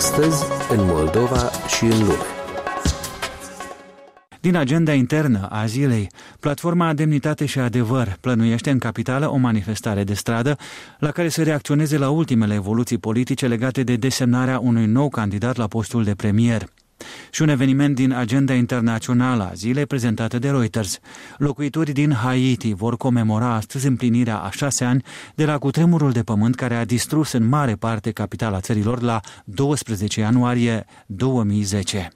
Astăzi, în Moldova și în lume. Din agenda internă a zilei, Platforma Demnitate și Adevăr plănuiește în capitală o manifestare de stradă la care să reacționeze la ultimele evoluții politice legate de desemnarea unui nou candidat la postul de premier. Și un eveniment din agenda internațională a zilei prezentată de Reuters. Locuitorii din Haiti vor comemora astăzi împlinirea a 6 ani de la cutremurul de pământ care a distrus în mare parte capitala țărilor la 12 ianuarie 2010.